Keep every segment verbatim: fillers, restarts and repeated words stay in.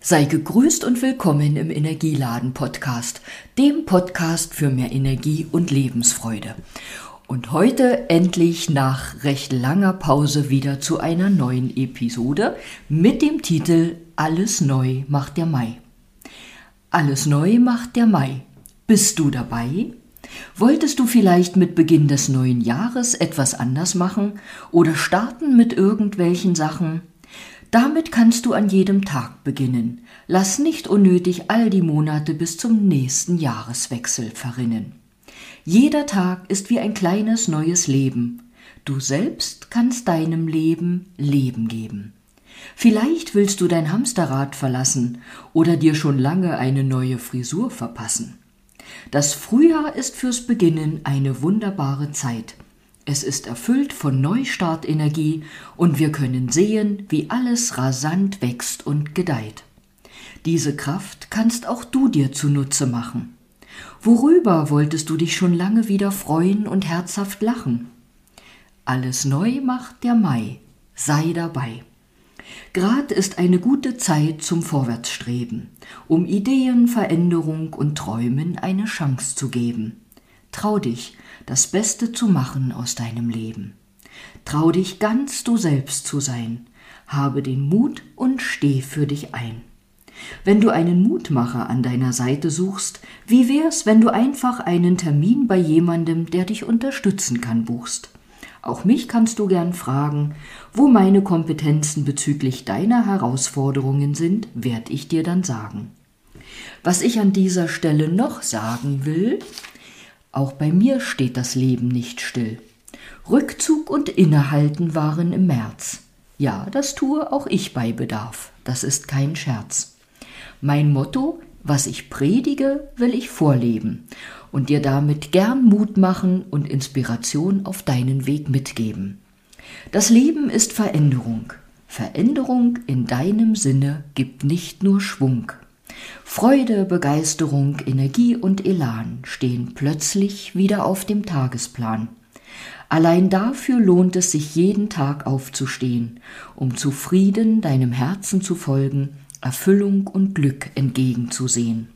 Sei gegrüßt und willkommen im Energieladen-Podcast, dem Podcast für mehr Energie und Lebensfreude. Und heute endlich nach recht langer Pause wieder zu einer neuen Episode mit dem Titel Alles neu macht der Mai. Alles neu macht der Mai. Bist du dabei? Wolltest du vielleicht mit Beginn des neuen Jahres etwas anders machen oder starten mit irgendwelchen Sachen? Damit kannst du an jedem Tag beginnen. Lass nicht unnötig all die Monate bis zum nächsten Jahreswechsel verrinnen. Jeder Tag ist wie ein kleines neues Leben. Du selbst kannst deinem Leben Leben geben. Vielleicht willst du dein Hamsterrad verlassen oder dir schon lange eine neue Frisur verpassen. Das Frühjahr ist fürs Beginnen eine wunderbare Zeit. Es ist erfüllt von Neustartenergie und wir können sehen, wie alles rasant wächst und gedeiht. Diese Kraft kannst auch du dir zunutze machen. Worüber wolltest du dich schon lange wieder freuen und herzhaft lachen? Alles neu macht der Mai. Sei dabei. Grad ist eine gute Zeit zum Vorwärtsstreben, um Ideen, Veränderung und Träumen eine Chance zu geben. Trau dich, das Beste zu machen aus deinem Leben. Trau dich ganz du selbst zu sein. Habe den Mut und steh für dich ein. Wenn du einen Mutmacher an deiner Seite suchst, wie wär's, wenn du einfach einen Termin bei jemandem, der dich unterstützen kann, buchst? Auch mich kannst du gern fragen, wo meine Kompetenzen bezüglich deiner Herausforderungen sind, werd ich dir dann sagen. Was ich an dieser Stelle noch sagen will: Auch bei mir steht das Leben nicht still. Rückzug und Innehalten waren im März. Ja, das tue auch ich bei Bedarf. Das ist kein Scherz. Mein Motto: Was ich predige, will ich vorleben und dir damit gern Mut machen und Inspiration auf deinen Weg mitgeben. Das Leben ist Veränderung. Veränderung in deinem Sinne gibt nicht nur Schwung. Freude, Begeisterung, Energie und Elan stehen plötzlich wieder auf dem Tagesplan. Allein dafür lohnt es sich, jeden Tag aufzustehen, um zufrieden deinem Herzen zu folgen, Erfüllung und Glück entgegenzusehen.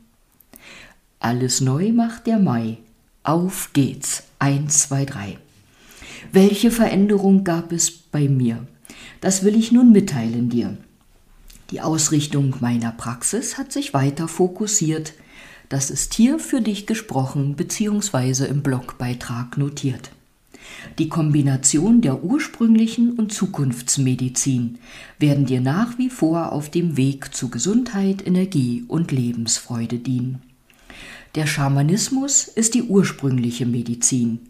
Alles neu macht der Mai. Auf geht's. Eins, zwei, drei. Welche Veränderung gab es bei mir? Das will ich nun mitteilen dir. Die Ausrichtung meiner Praxis hat sich weiter fokussiert. Das ist hier für dich gesprochen bzw. im Blogbeitrag notiert. Die Kombination der ursprünglichen und Zukunftsmedizin werden dir nach wie vor auf dem Weg zu Gesundheit, Energie und Lebensfreude dienen. Der Schamanismus ist die ursprüngliche Medizin,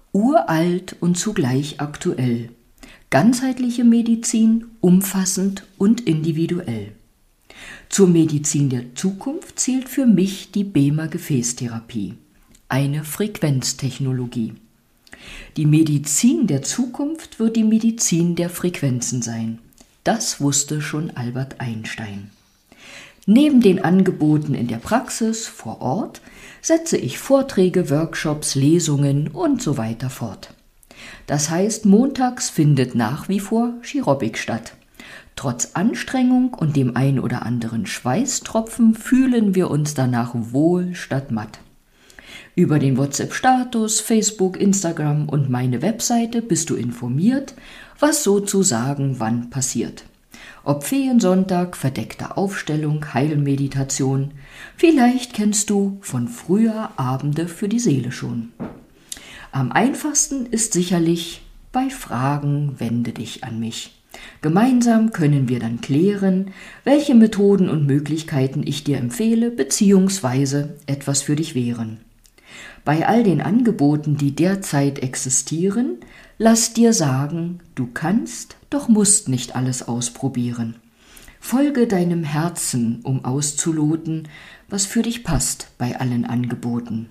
uralt und zugleich aktuell. Ganzheitliche Medizin, umfassend und individuell. Zur Medizin der Zukunft zählt für mich die BEMA-Gefäßtherapie, eine Frequenztechnologie. Die Medizin der Zukunft wird die Medizin der Frequenzen sein. Das wusste schon Albert Einstein. Neben den Angeboten in der Praxis vor Ort setze ich Vorträge, Workshops, Lesungen und so weiter fort. Das heißt, montags findet nach wie vor Chirobik statt. Trotz Anstrengung und dem ein oder anderen Schweißtropfen fühlen wir uns danach wohl statt matt. Über den WhatsApp-Status, Facebook, Instagram und meine Webseite bist du informiert, was sozusagen wann passiert. Ob Feriensonntag, verdeckte Aufstellung, Heilmeditation, vielleicht kennst du von früher Abende für die Seele schon. Am einfachsten ist sicherlich: Bei Fragen wende dich an mich. Gemeinsam können wir dann klären, welche Methoden und Möglichkeiten ich dir empfehle bzw. etwas für dich wären. Bei all den Angeboten, die derzeit existieren, lass dir sagen, du kannst, doch musst nicht alles ausprobieren. Folge deinem Herzen, um auszuloten, was für dich passt bei allen Angeboten.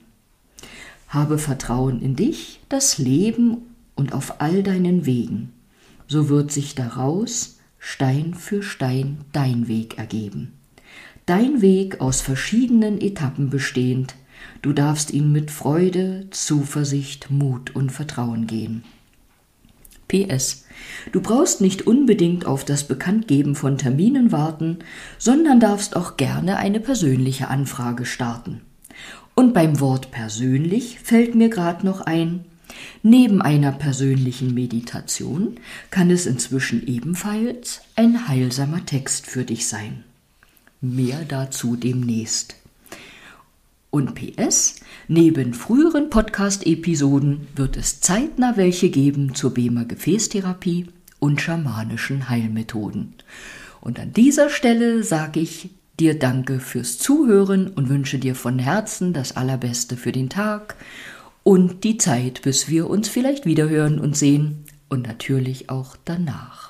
Habe Vertrauen in dich, das Leben und auf all deinen Wegen. So wird sich daraus Stein für Stein dein Weg ergeben. Dein Weg aus verschiedenen Etappen bestehend. Du darfst ihn mit Freude, Zuversicht, Mut und Vertrauen gehen. P S. Du brauchst nicht unbedingt auf das Bekanntgeben von Terminen warten, sondern darfst auch gerne eine persönliche Anfrage starten. Und beim Wort persönlich fällt mir gerade noch ein, neben einer persönlichen Meditation kann es inzwischen ebenfalls ein heilsamer Text für dich sein. Mehr dazu demnächst. Und P S, neben früheren Podcast-Episoden wird es zeitnah welche geben zur B E M A-Gefäßtherapie und schamanischen Heilmethoden. Und an dieser Stelle sage ich dir danke fürs Zuhören und wünsche dir von Herzen das Allerbeste für den Tag und die Zeit, bis wir uns vielleicht wiederhören und sehen und natürlich auch danach.